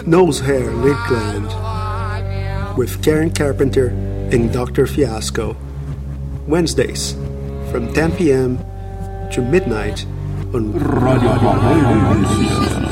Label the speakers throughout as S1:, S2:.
S1: Nose Hair Lid Gland with Karen Carpenter and Dr. Fiasco. Wednesdays from 10 p.m. to midnight on Radio Valencia.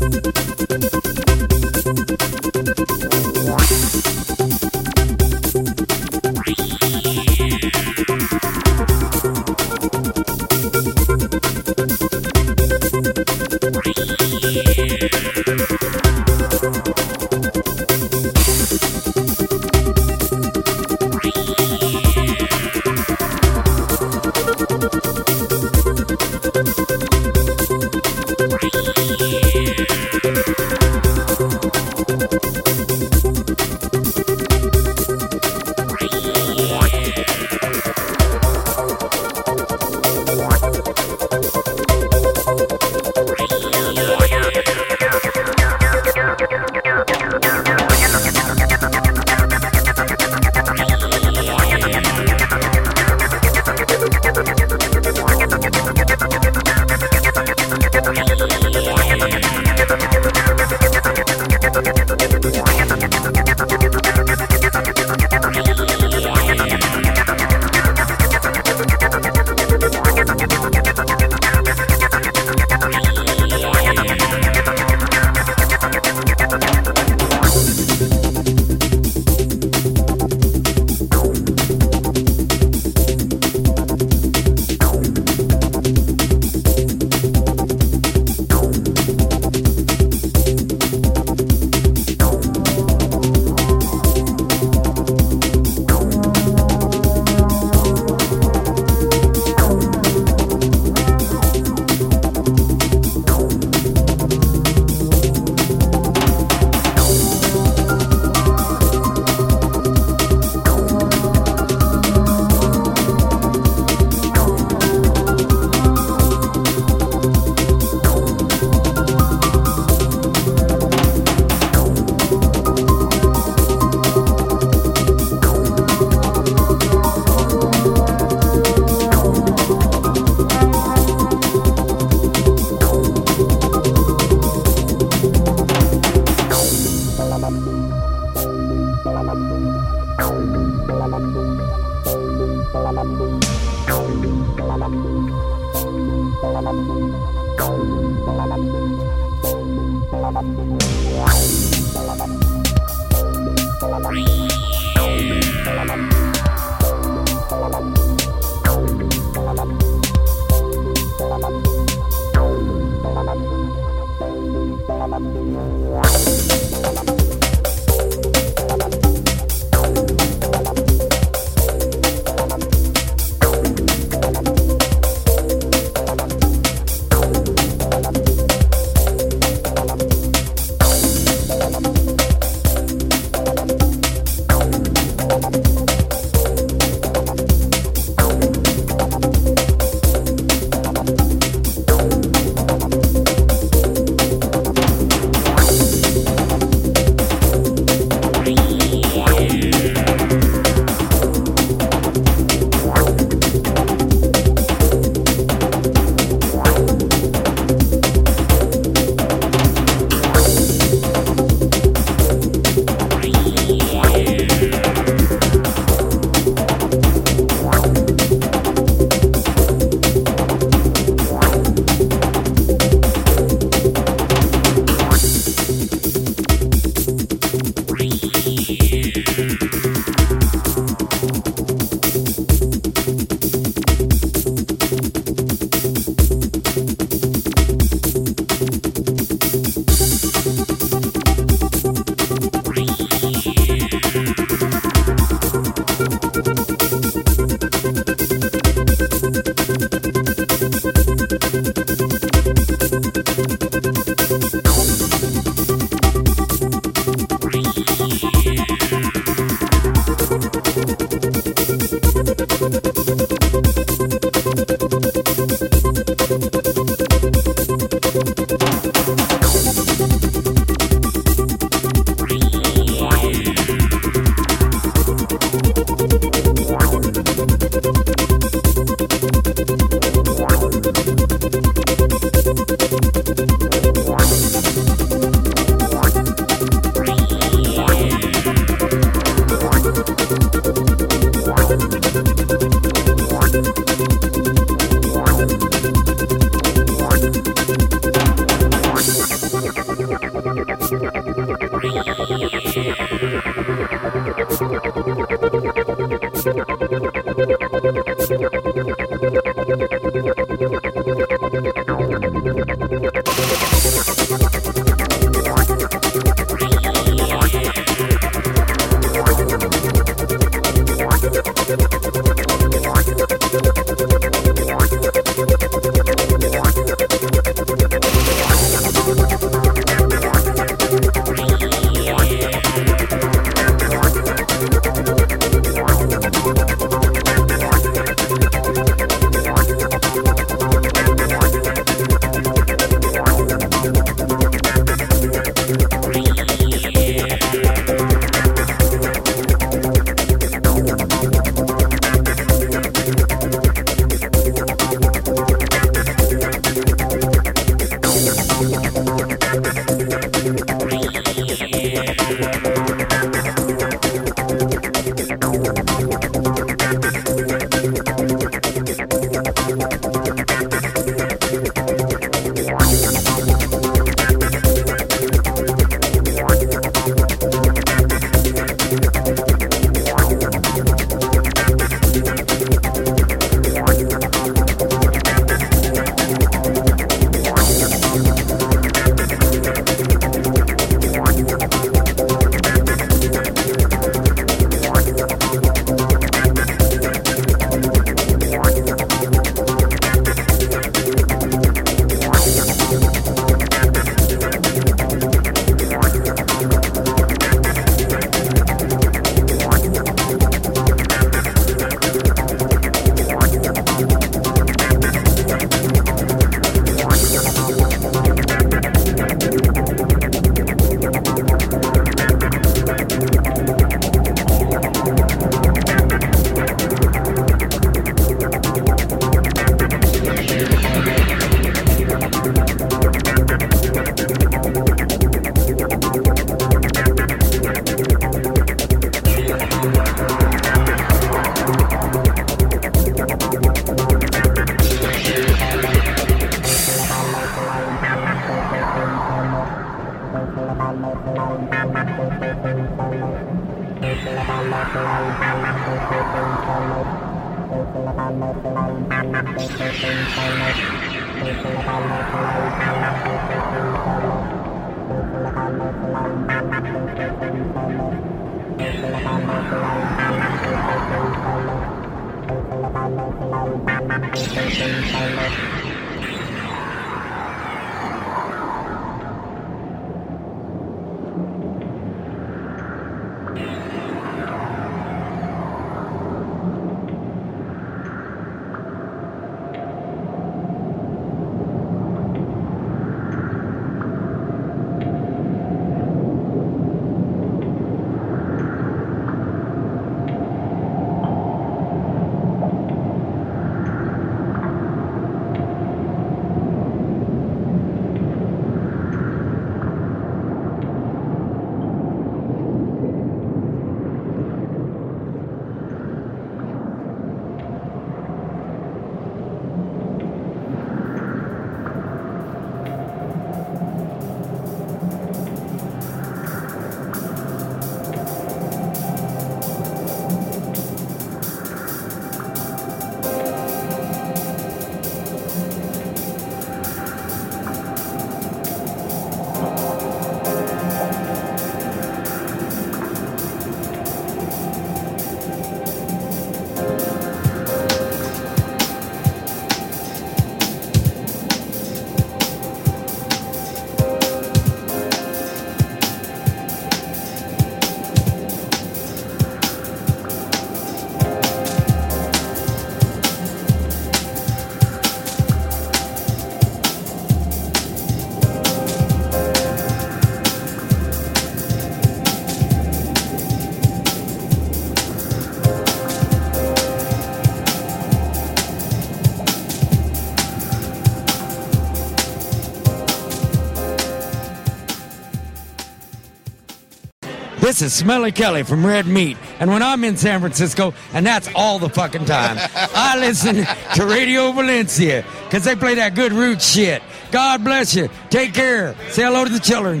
S2: This is Smelly Kelly from Red Meat, and when I'm in San Francisco, and that's all the fucking time, I listen to Radio Valencia, because they play that good root shit. God bless you. Take care. Say hello to the children.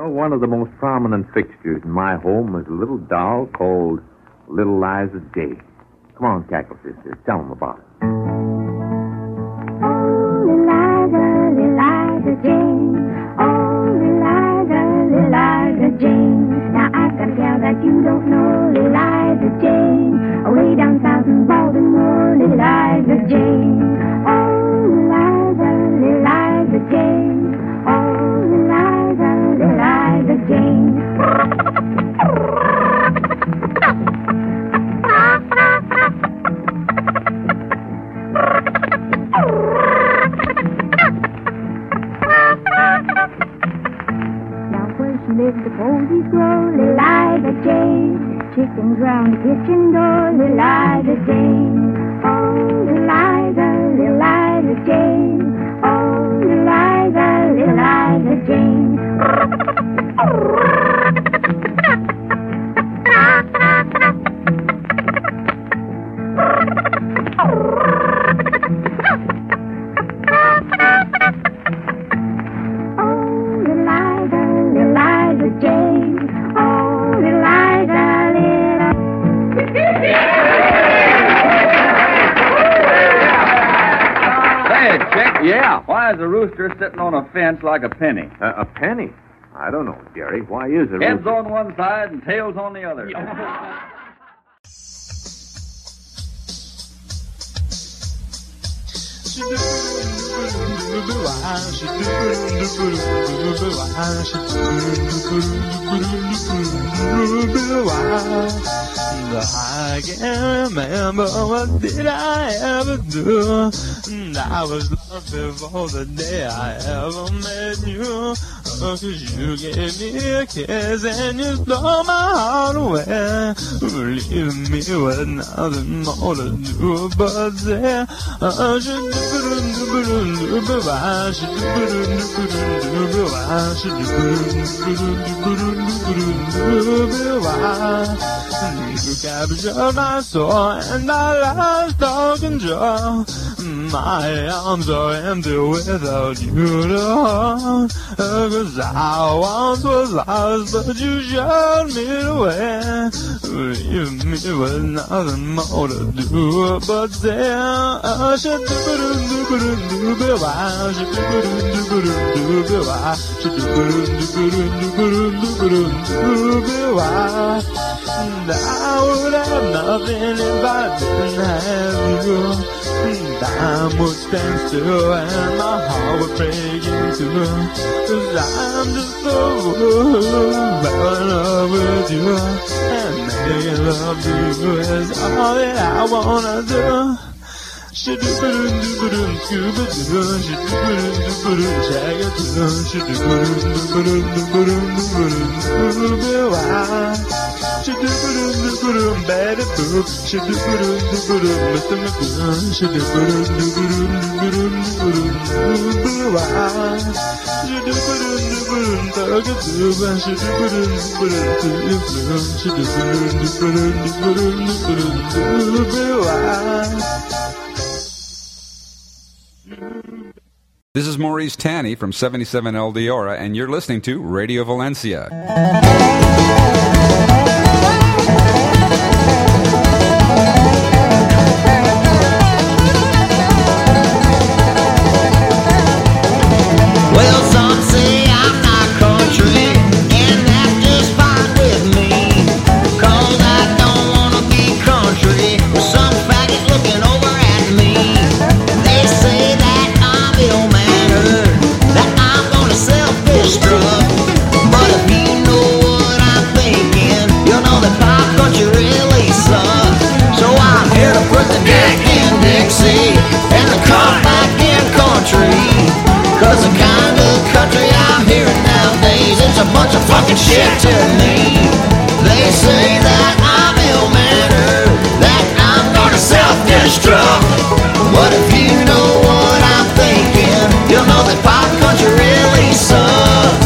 S3: know, one of the most prominent fixtures in my home is a little doll called Little Liza J. Come on, Cackle Sisters, tell them about it.
S4: Oh, Little Liza Jane. Oh, Little Liza Jane. Now I can tell that you don't know Little Liza Jane. Way down south in Baltimore, Little Liza Jane. Oh, Little Liza Jane. Oh, Little Liza Jane. Lived the cozy grow, Little Liza Jane. Chickens round the kitchen door, Little Liza Jane. Oh, Little Liza Jane. Oh, Little Liza Jane.
S5: Yeah, why is a rooster sitting on a fence like a penny?
S3: A penny? I don't know, Jerry. Why is it?
S5: Heads on one side and tails on the other.
S6: I can't remember what did I ever do. I was lost before the day I ever met you. 'Cause you gave me a kiss and you stole my heart away. Leaving me with nothing more to do but say, I should you captured my soul and I lost all control. My arms are empty without you to hold. 'Cause I once was lost, but you showed me the way. Leave me with nothing more to do but say, I should and I would have nothing if I didn't have you. Time would stand still and my heart would break in two. 'Cause I'm just so in love with you. And making love to you is all that I wanna do.
S7: This is Maurice Tanny from 77 El Diora, and you're listening to Radio Valencia.
S8: Well, some say I'm not country, and that's just fine with me, 'cause I don't want to be country with some faggot looking over at me. They say that I'm ill-mannered, that I'm gonna self-destruct, but if you know what I'm thinking, you'll know that pop country really sucks. So I'm here to put the Jack in Dixie and the come back in country, 'cause the kind of country I'm hearing nowadays, it's a bunch of fucking shit to me. They say that I'm ill-mannered, that I'm gonna self-destruct, but if you know what I'm thinking, you'll know that pop country really sucks.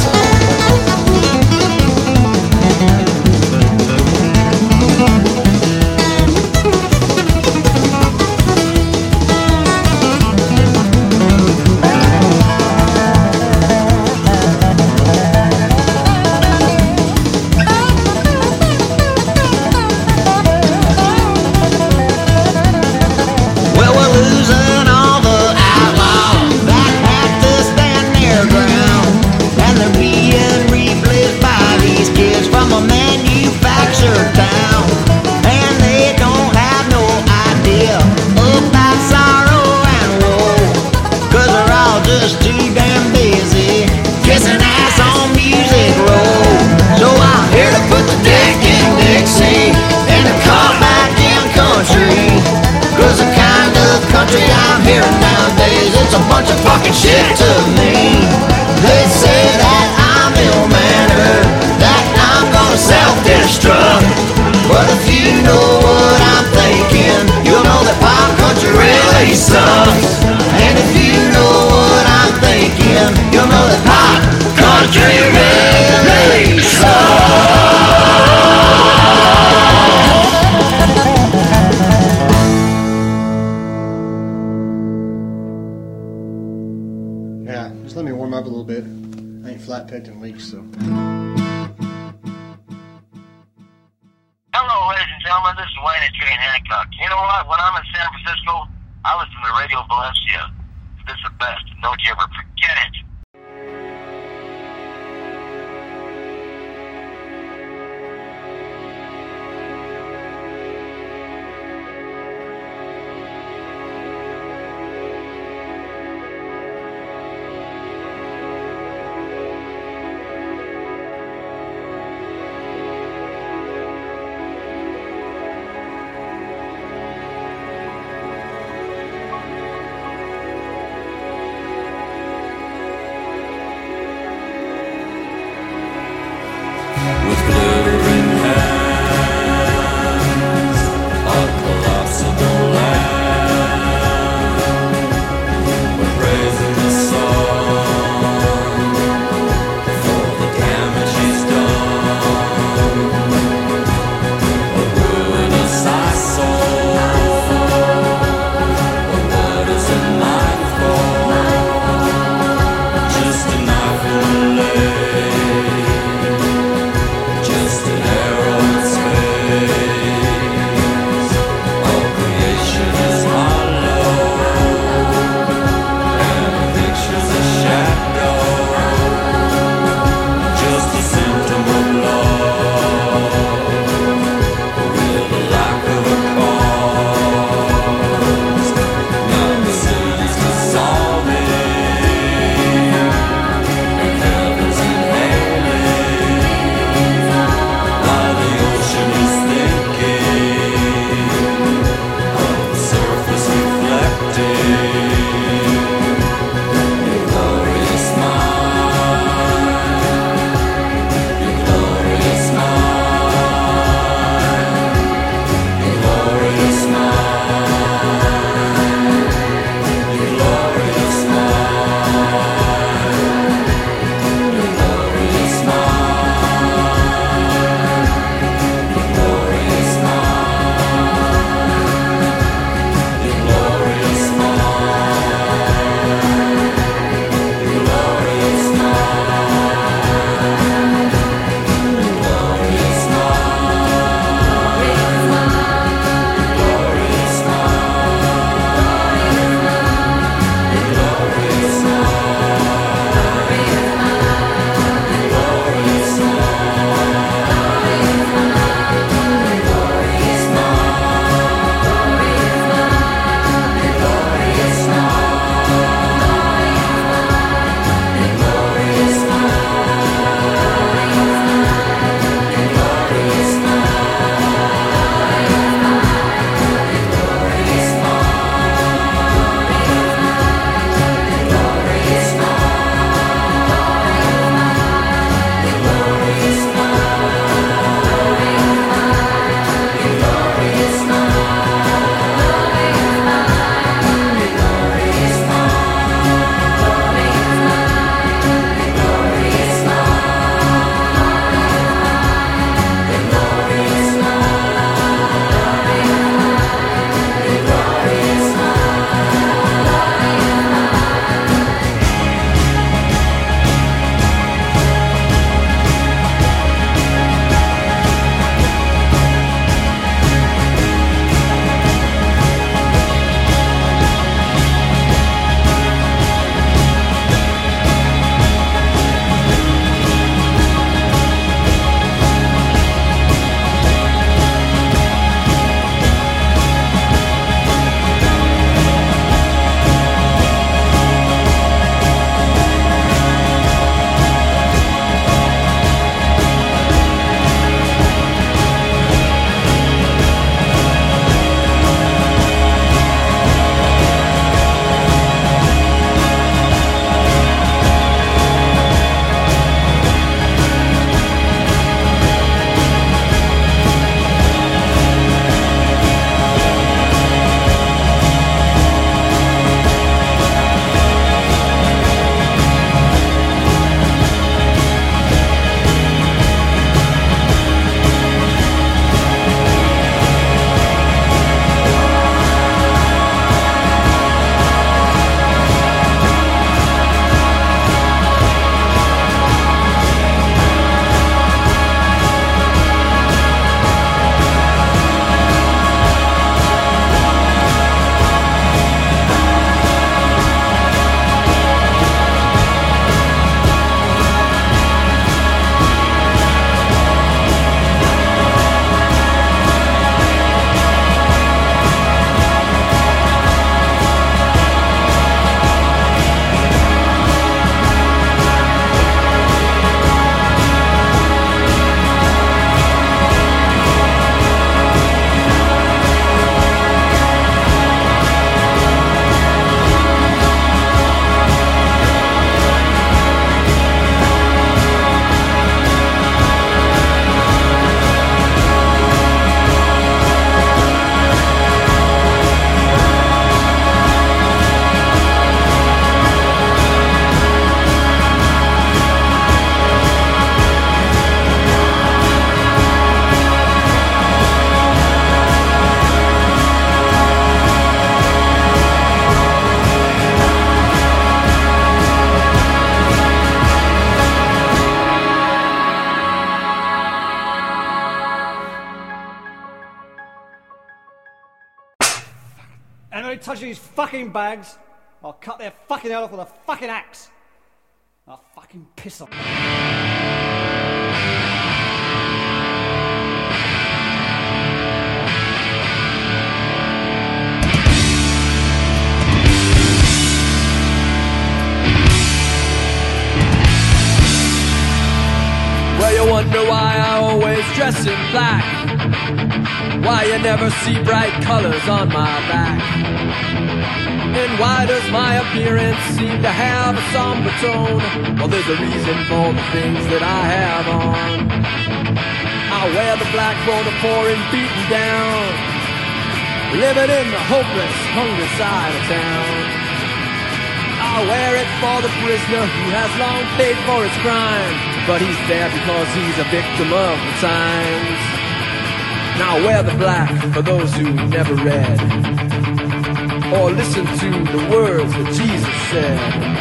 S8: shit to me. They say that I'm ill-mannered, that I'm gonna self-destruct. But if you know what I'm thinking, you'll know that pop country really sucks. And if you know what I'm thinking, you'll know that pop country really sucks.
S9: Yeah, just let me warm up a little bit. I ain't flat pecked in weeks, so.
S10: Hello, ladies and gentlemen. This is Wayne at Train Hancock. You know what? When I'm in San Francisco, I listen to Radio Valencia. This is the best. Don't you ever forget it.
S11: Anybody touch these fucking bags, I'll cut their fucking head off with a fucking axe. I'll fucking piss on.
S12: Well, you wonder why I always dress in black, why you never see bright colors on my back, and why does my appearance seem to have a somber tone? Well, there's a reason for the things that I have on. I wear the black for the poor and beaten down, living in the hopeless, hungry side of town. I wear it for the prisoner who has long paid for his crime, but he's there because he's a victim of the times. Now I wear the black for those who never read or listened to the words that Jesus said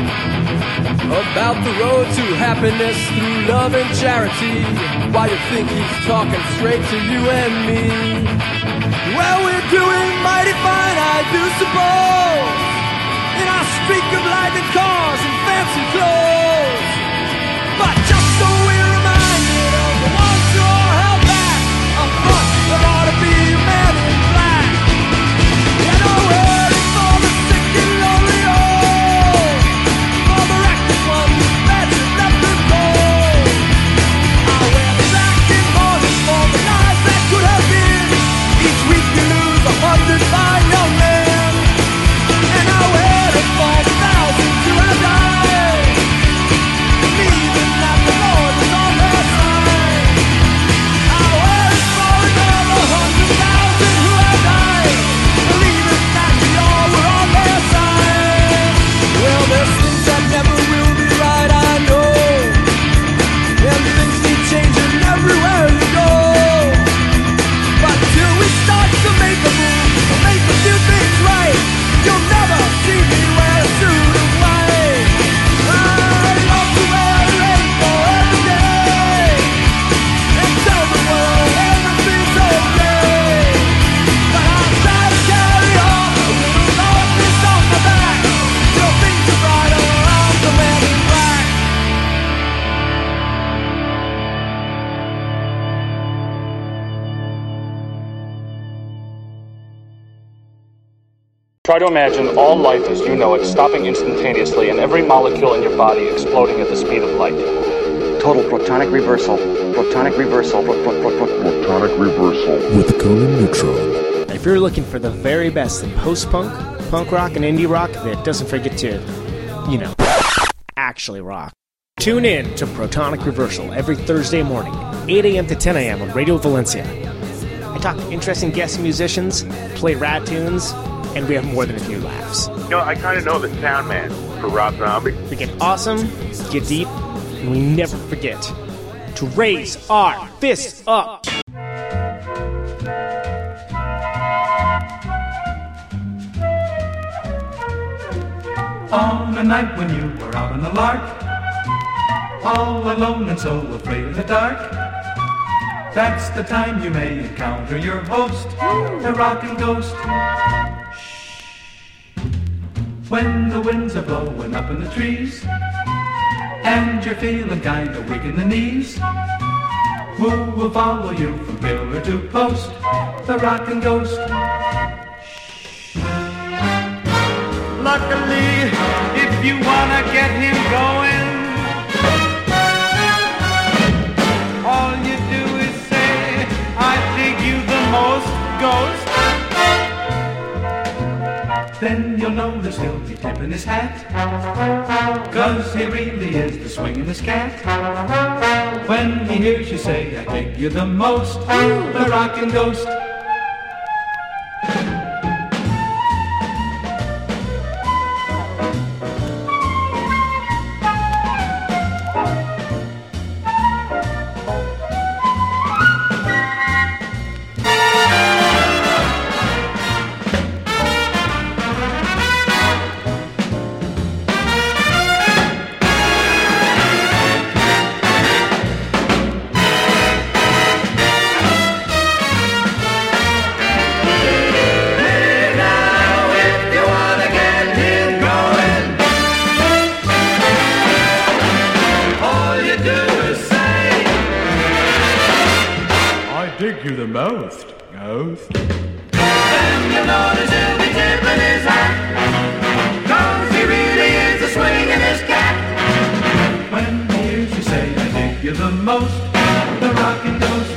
S12: about the road to happiness through love and charity. Why you think he's talking straight to you and me? Well, we're doing mighty fine, I do suppose, in our streak of lightning cars and fancy clothes. But just so we're reminded of the ones who are held back, up front there ought to be a man in black. You know, waiting for the sick and lonely old, for the reckless ones who badges left them cold. I wear the black in mourning for the lives that could have been. Each week you lose 100 fine young men, and I wear it for the thousands who have died, believing that the Lord is on their side. I wear it for another 100,000 who have died, believing that we all were on their side. Well, there's things that never will be right, I know, and things need changing everywhere you go. But till we start to make a move, to make a few things right, you'll never see me wear a suit of white. I love to wear a rainbow every day and tell the world everything's okay. But I'll try to carry on a little darkness on my back till things are brighter around the man in black.
S13: Try to imagine all life as you know it stopping instantaneously and every molecule in your body exploding at the speed of light.
S14: Total protonic reversal. Protonic reversal. Protonic reversal.
S15: With Conan Neutron. If you're looking for the very best in post-punk, punk rock, and indie rock that doesn't forget to, you know, actually rock, tune in to Protonic Reversal every Thursday morning, 8 a.m. to 10 a.m. on Radio Valencia. I talk to interesting guest musicians, play rad tunes, and we have more than a few laughs.
S16: You know, I kind of know the sound man for Rob Zombie.
S15: We get awesome, get deep, and we never forget to raise our fists up.
S17: On a night when you were out on the lark, all alone and so afraid of the dark, that's the time you may encounter your host, the rockin' ghost. When the winds are blowing up in the trees and you're feeling kinda weak in the knees, who will follow you from pillar to post? The rockin' ghost.
S18: Luckily, if you wanna get him going, all you do is say, I dig you the most, ghost.
S17: Then you'll know there'll still be tipping his hat, 'cause he really is the swingingest cat. When he hears you say, I dig you the most, the rockin' ghost. dig you the most, Ghost.
S18: Then you notice he'll be tipping his hat, 'cause he really is a swinging cat.
S17: When he hears you say, I dig you the most, the rockin' ghost.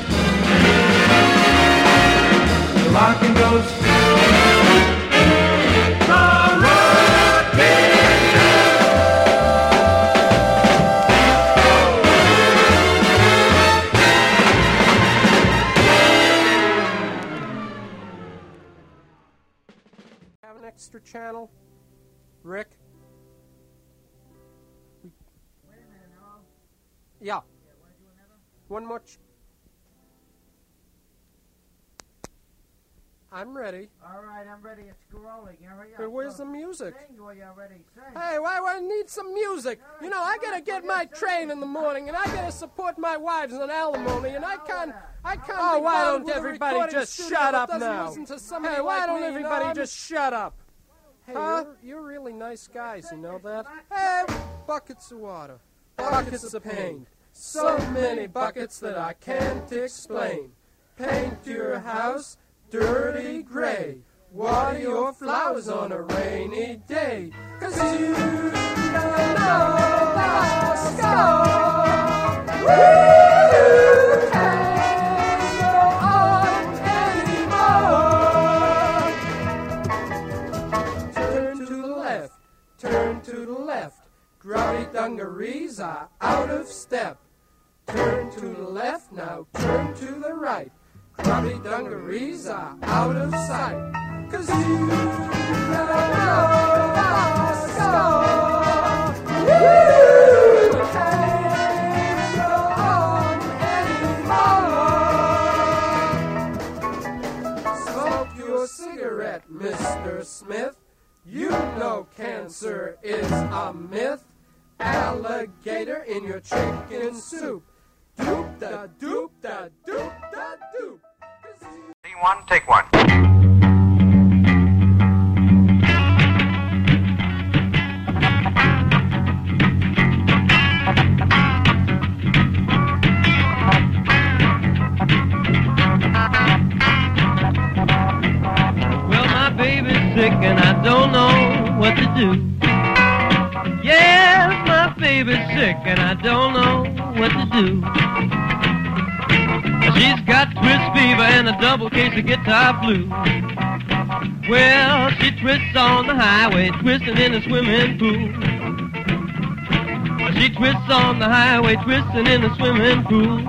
S17: The rockin' ghost.
S19: Extra channel, Rick. Wait a minute, no. Yeah. One more. I'm ready.
S20: All right, I'm ready. It's rolling. Hurry up.
S19: But where's the music?
S20: Sing while you're ready. Sing.
S19: Hey, why I need some music? You know, I gotta get my train in the morning, and I gotta support my wives on alimony, and I can't.
S11: Oh, why don't everybody
S19: everybody
S11: just shut up now?
S19: Hey, why don't everybody just shut up? Hey, you're really nice guys, you know that? Hey, buckets of water, buckets of pain, so many buckets that I can't explain. Paint your house dirty gray, water your flowers on a rainy day, 'cause you don't know the score. You can't go on anymore. Turn to the left, turn to the left. Growdy dungarees are out of step. Turn to the left, now turn to the right. Grubby dungarees are out of sight. 'Cause you don't know the score. You can't go on anymore. Smoke your cigarette, Mr. Smith. You know cancer is a myth. Alligator in your chicken soup. Doop da doop da doop da doop.
S10: One, take one.
S12: Well, my baby's sick and I don't know what to do. Yes, my baby's sick and I don't know what to do. She's got twist fever and a double case of guitar flu. Well, she twists on the highway, twisting in the swimming pool. She twists on the highway, twisting in the swimming pool.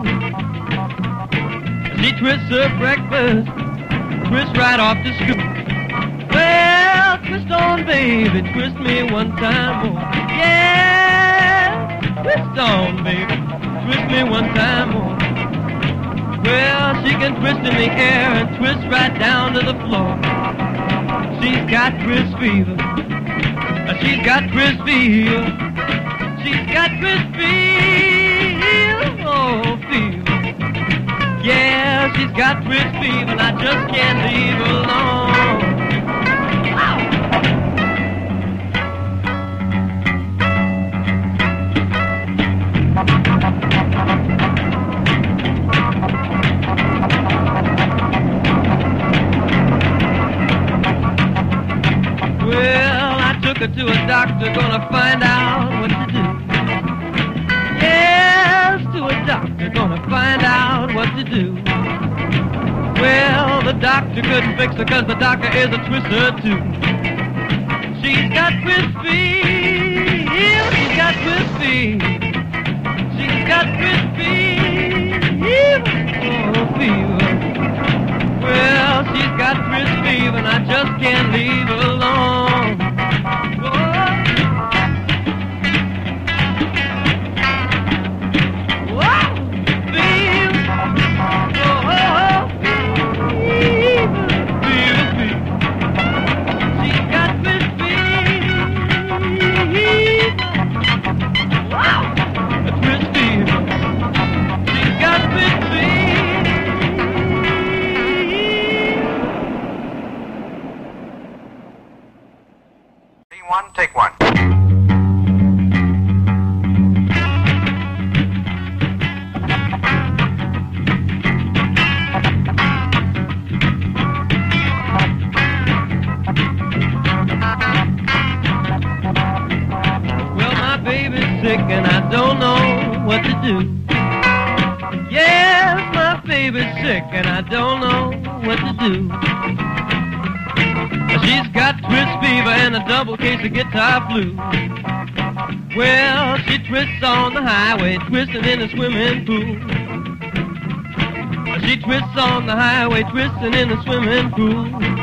S12: She twists her breakfast, twists right off the scoop. Well, twist on, baby, twist me one time more. Yeah, twist on, baby, twist me one time more. Well, she can twist in the air and twist right down to the floor. She's got twist fever. She's got twist fever. She's got twist fever. Oh, fever. Yeah, she's got twist fever and I just can't leave her alone. Took her to a doctor, gonna find out what to do. Yes, to a doctor, gonna find out what to do. Well, the doctor couldn't fix her 'cause the doctor is a twister too. She's got twist fever, she's got twist fever. She's got twist fever, oh fever. Well, she's got twist fever and I just can't leave her alone.
S10: Take one.
S12: what to do. Yes, my baby's sick and I don't know what to do. She's got twist fever and a double case of guitar flu. Well, she twists on the highway, twisting in the swimming pool. She twists on the highway, twisting in the swimming pool.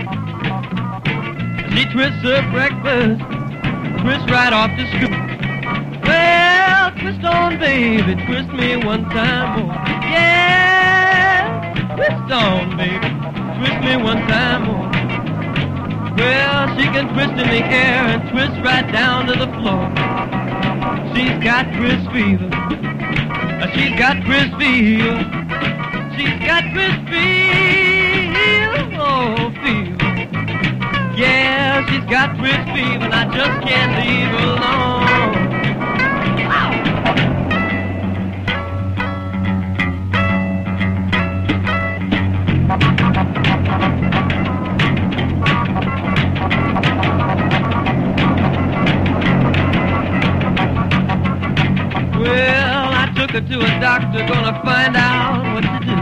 S12: She twists her breakfast, twists right off to school. Well, twist on, baby, twist me one time more. Yeah, twist on, baby, twist me one time more. Well, she can twist in the air and twist right down to the floor. She's got twist fever. She's got twist fever. She's got twist fever. Oh, fever. Yeah, she's got twist fever and I just can't leave her alone. Well, I took her to a doctor, gonna find out what to do.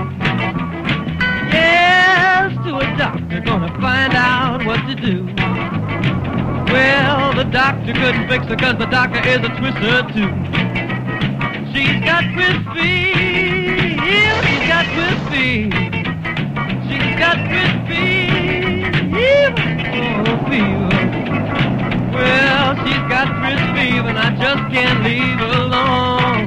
S12: Yes, to a doctor, gonna find out what to do. Well, the doctor couldn't fix her cause the doctor is a twister too. She's got twist fever, she's got twist fever. She's got twist fever, oh fever. Well, she's got twist fever and I just can't leave her alone.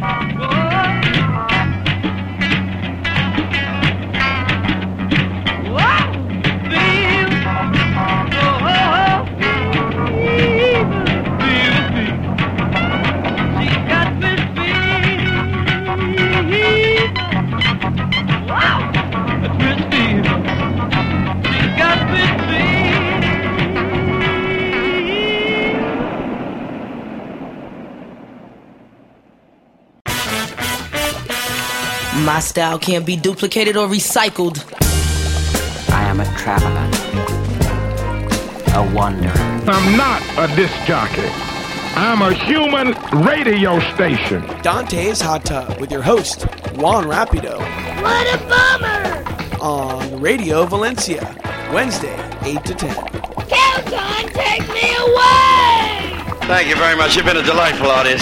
S21: My style can't be duplicated or recycled.
S22: I am a traveler, a wanderer.
S23: I'm not a disc jockey. I'm a human radio station.
S24: Dante's Hot Tub with your host, Juan Rapido.
S18: What a bummer!
S24: On Radio Valencia, Wednesday, 8 to 10.
S18: Kelton, take me away!
S25: Thank you very much. You've been a delightful audience.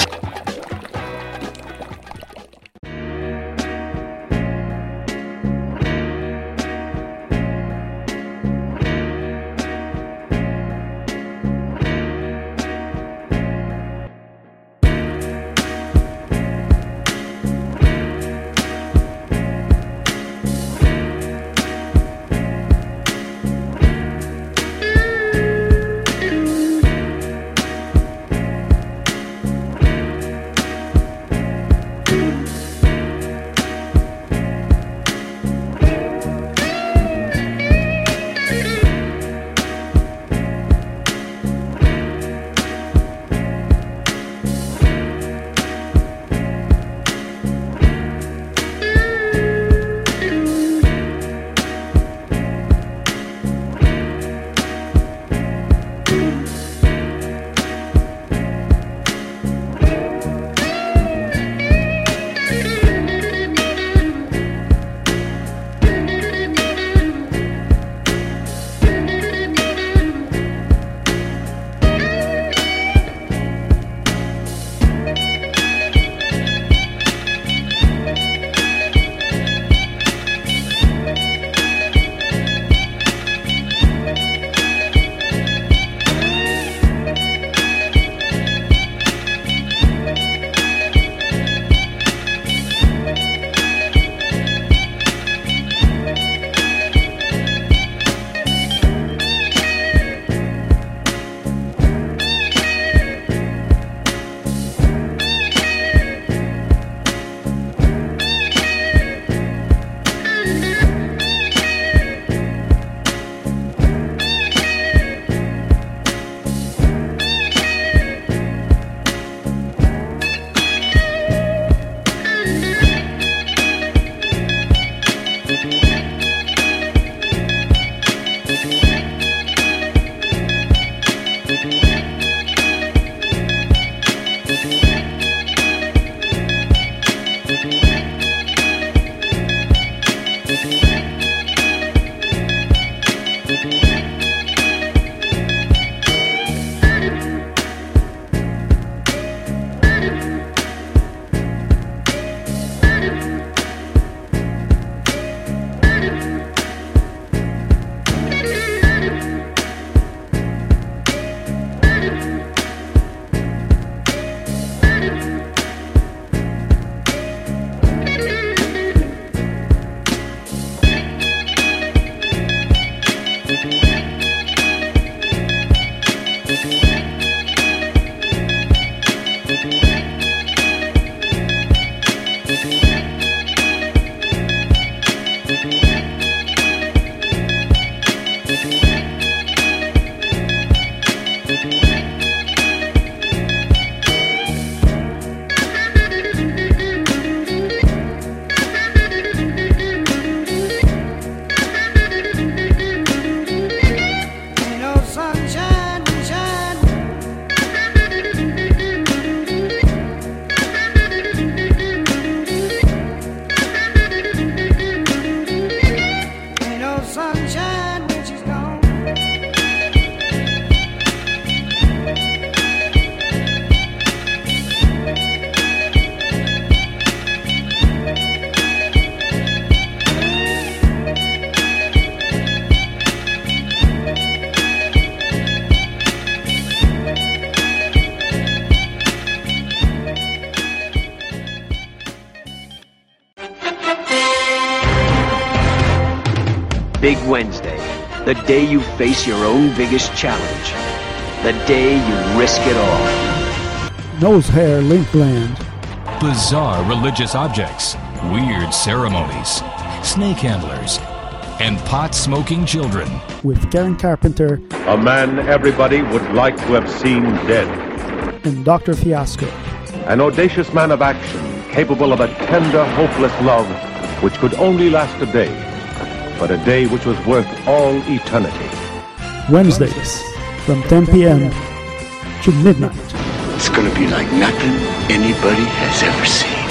S1: Big Wednesday, the day you face your own biggest challenge. The day you risk it all.
S2: Nose hair link gland.
S3: Bizarre religious objects, weird ceremonies, snake handlers, and pot-smoking children.
S2: With Karen Carpenter.
S4: A man everybody would like to have seen dead.
S2: And Dr. Fiasco.
S4: An audacious man of action, capable of a tender, hopeless love, which could only last a day, but a day which was worth all eternity.
S2: Wednesdays, from 10 p.m. to midnight.
S5: It's gonna be like nothing anybody has ever seen.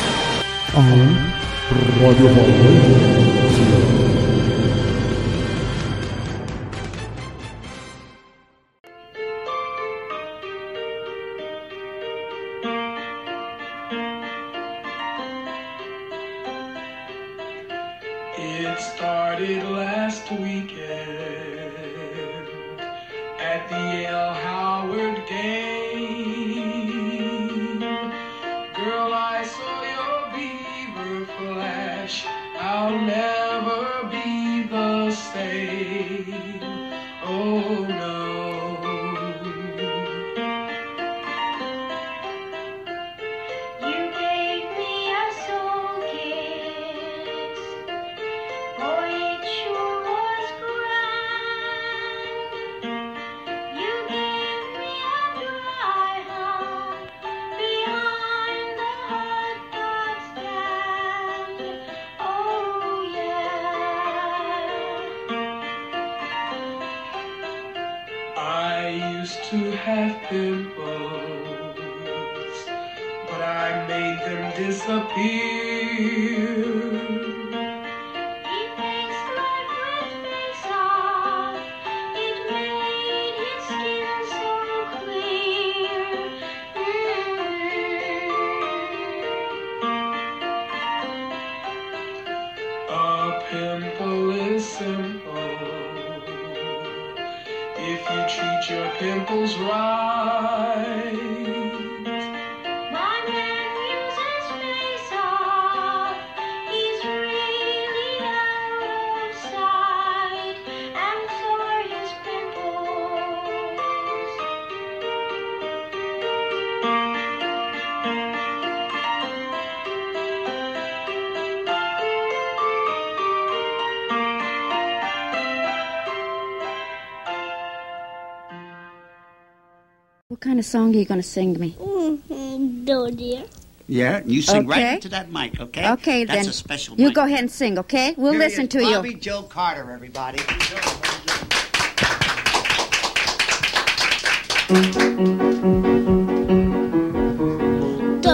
S2: On Radio Valencia.
S18: It started last weekend at the L. Howard game. Girl, I saw your beaver flash. I'll never be the same. Oh no.
S26: You gave me a soul kiss. Boy, it sure was grand. You gave me a dry hump behind the hot dog stand. Oh yeah.
S18: I used to have pimples, but I made them disappear.
S26: He takes my red face off. It made his skin so clear.
S18: A pimple is simple if you treat your pimples right.
S26: My man uses face off. He's really out of sight, and so are his pimples.
S27: What kind of song are you going to sing to me?
S26: No, dear.
S28: Yeah, you sing right
S27: Okay.
S28: into that mic, okay?
S27: Okay,
S28: That's
S27: then.
S28: a special
S27: You
S28: mic.
S27: go ahead and sing, okay? We'll
S28: Here
S27: listen
S28: is
S27: to you.
S28: Bobby Joe Carter, everybody.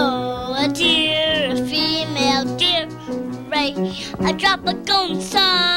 S26: Though a deer, a female deer, right? A tropical sun.